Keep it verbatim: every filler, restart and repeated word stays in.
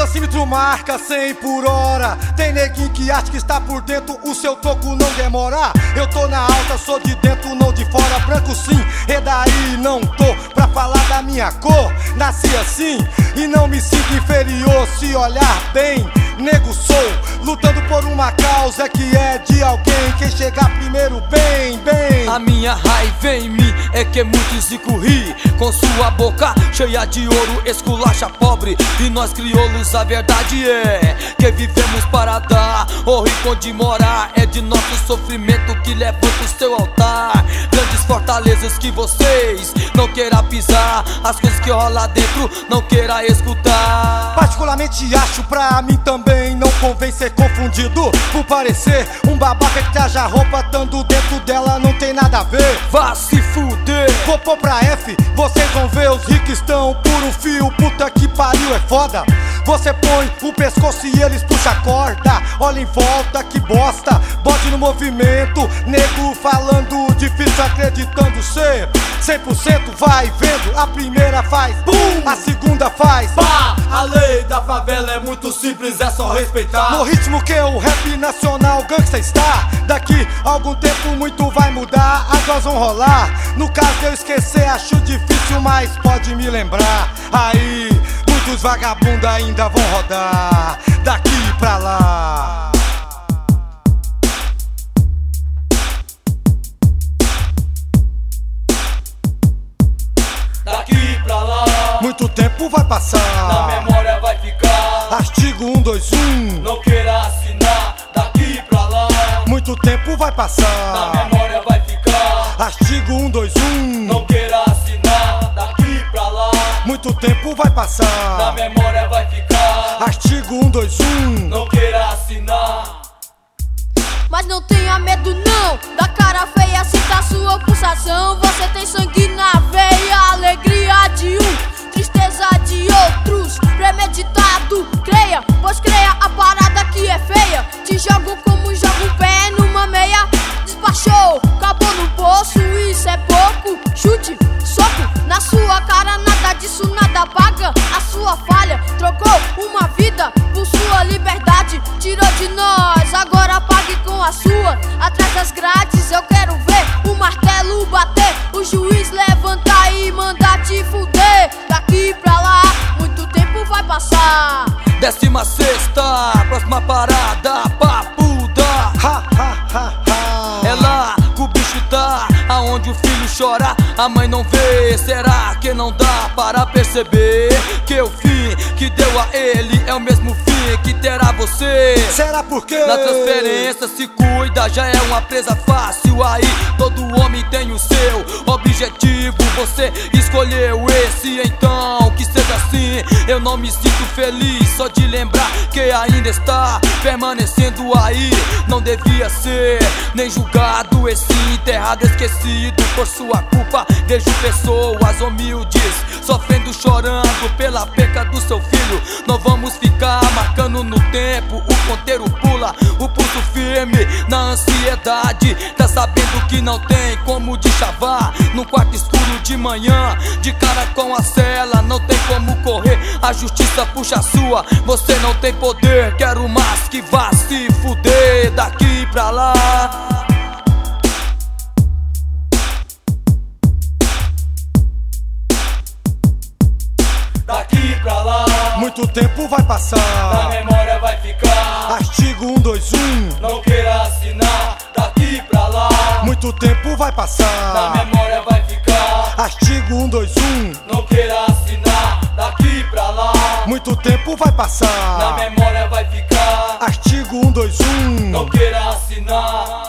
Velocímetro marca cem por hora. Tem neguinho que acha que está por dentro, o seu toco não demora. Eu tô na alta, sou de dentro, não de fora. Branco sim, e daí não tô pra falar da minha cor. Nasci assim e não me sinto inferior. Se olhar bem, nego sou, lutando por uma causa que é de alguém. Quem chegar primeiro, bem, bem. A minha raiva em mim é que muitos rico ri, com sua boca cheia de ouro esculacha pobre. E nós crioulos a verdade é que vivemos para dar, o rico onde morar é de nosso sofrimento que levanta o seu altar. Grandes fortalezas que vocês não queiram pisar, as coisas que rola dentro não queira escutar. Particularmente acho, pra mim também não convém ser confundido por parecer um babaca que traja roupa, tando dentro dela não tem nada a ver. Vá se fuder. Vou pôr pra F, vocês vão ver, os ricos estão por um fio, puta que pariu, é foda. Você põe o pescoço e eles puxam a corda. Olha em volta, que bosta, bode no movimento. Nego falando difícil, acreditando ser cem por cento. Vai vendo, a primeira faz bum, a segunda faz pá. A lei da favela é muito simples, é só respeitar. No ritmo que o rap nacional gangsta está. Daqui a algum tempo muito vai mudar, águas vão rolar. No caso de eu esquecer acho difícil, mas pode me lembrar. Aí muitos vagabundos ainda vão rodar daqui pra lá. Daqui pra lá, muito tempo vai passar, na memória vai ficar. Artigo um dois um, não queira assinar. Daqui pra lá, muito tempo vai passar, na memória vai ficar. Artigo um dois um, não queira assinar. Daqui pra lá, muito tempo vai passar, na memória vai ficar. Artigo um dois um, não queira assinar. Mas não tenha medo não, da cara feia, sinta sua pulsação. Você tem sangue na veia, alegria de um, tristeza de outros. Premeditado, creia, pois creia a parada que é feia. Te jogo como joga um pé numa meia. Despachou, acabou no poço, isso é pouco. Chute, soco na sua cara, nada disso nada paga a sua falha. Trocou uma vida por sua liberdade, tirou de nós, agora pague com a sua. Atrás das grades eu quero ver o martelo bater, o juiz levantar e mandar te fuder. Daqui pra lá, muito tempo vai passar. Décima sexta, próxima parada, papuda. Ha, ha, ha, ha. É lá que o bicho tá, aonde o filho chora, a mãe não vê. Será que não dá para perceber que o fim que deu a ele é o mesmo fim que terá você? Será por quê? Na transferência se cuida, já é uma presa fácil. Aí todo homem tem o seu objetivo, você escolheu esse, então que seja assim. Eu não me sinto feliz só de lembrar que ainda está permanecendo aí. Não devia ser nem julgado, esse enterrado esquecido. Por sua culpa vejo pessoas humildes sofrendo, chorando pela perca do seu filho. Não vamos ficar marcando no tempo, o ponteiro pula, o pulso firme na ansiedade. Tá sabendo que não tem como deschavar no quarto escuro de manhã, de cara com a cela. Não tem como correr, a justiça puxa a sua. Você não tem poder, quero mais que vá se fuder. Daqui pra lá, daqui pra lá, muito tempo vai passar, na memória vai ficar. Artigo um dois um, não queira assinar. Daqui pra lá, muito tempo vai na passar, memória vai ficar. Artigo um dois um, não queira assinar. Daqui pra lá, muito tempo vai na passar, memória vai ficar. Artigo um dois um, não queira assinar.